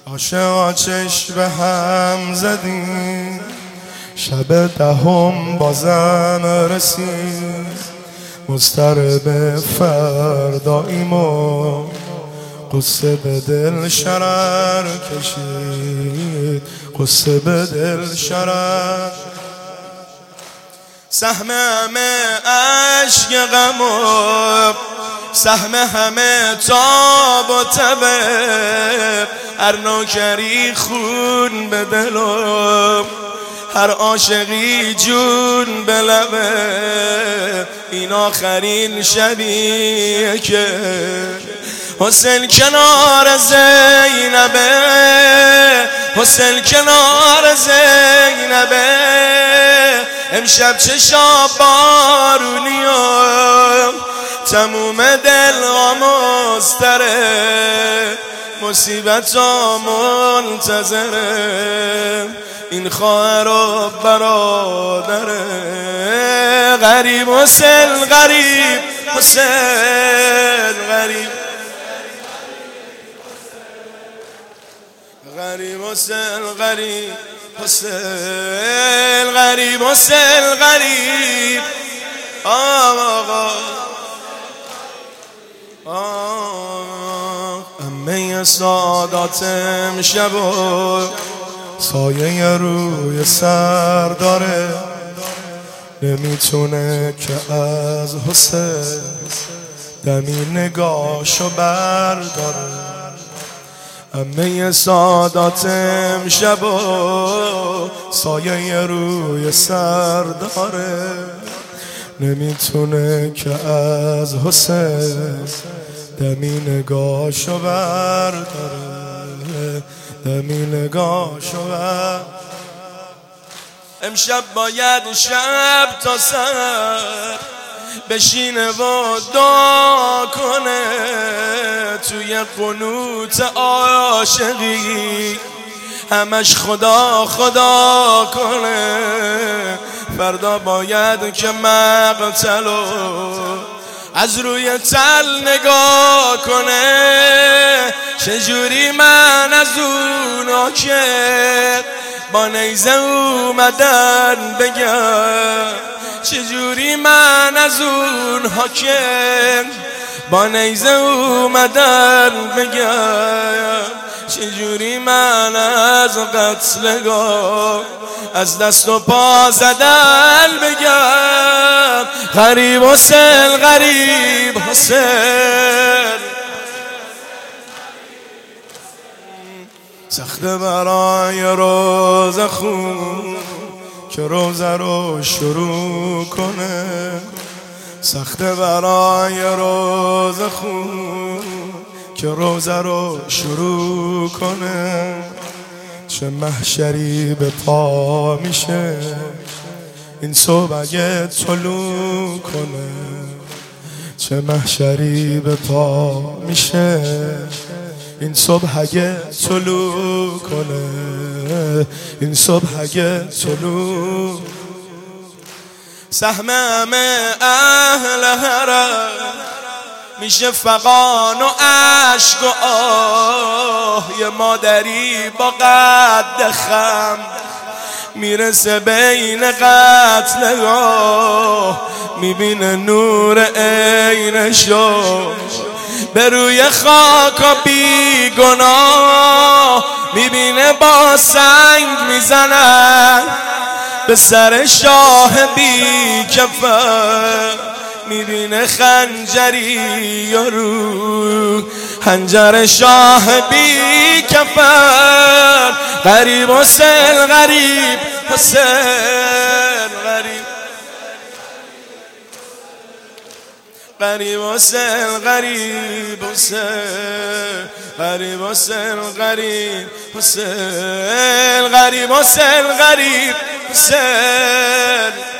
عاشقا چشم به هم زدیم، شب دهم بازم رسید. مضطرب فرداییم و قصه به دل شرر کشید، قصه به دل شرر. سهم همه عشق غم و سهم همه تاب و تبه، هر نوکری خون به دل و هر عاشقی جون به لبه. این آخرین شبیه که حسین کنار زینبه، حسین کنار زینبه. امشب چشا بارونی و تموم دل مضطرب، مصیبت ها منتظره. این خواهر و برادره، غریب حسین غریب حسین غریب، غریب حسین غریب حسین غریب حسین غریب. آقا امه سادات امشب و سایه روی سر داره، نمیتونه که از حسین دمی نگاشو برداره. امه سادات امشب و سایه روی سر داره، نمیتونه که از حسین دمی نگاشو برداره، دمی نگاشو برداره. امشب باید شب تا سر بشینه و دعا کنه، توی قنوت عاشقی همش خدا خدا کنه. فردا باید که مقتلو از روی تل نگاه کنه. چجوری من از اونا که با نیزه اومدن بگم، چجوری من از اونها که با نیزه اومدن بگم، چجوری من از قتلگاه از دست و پا زدن بگم. غریب حسین غریب حسین، سخته برای روز خون که روزه رو شروع کنه، سخته برای روز خون که روزه رو شروع کنه. چه محشری به پا میشه این صبح اگه طلوع کنه، چه محشری به پا میشه این صبح اگه طلوع کنه، این صبح اگه طلوع. سهم همه اهل حرم میشه فغان و عشق و آه، یه مادری با قد خم میرسه بین قتلگاه، میبینه نور عینشو به روی خاک و بی گناه، میبینه با سنگ میزنن به سر شاه بی کفن، میبینه خنجری یارو خنجر شاه بی کفن. غریب حسین غریب حسین غریب، غریب حسین غریب حسین غریب حسین غریب حسین غریب حسین غریب حسین.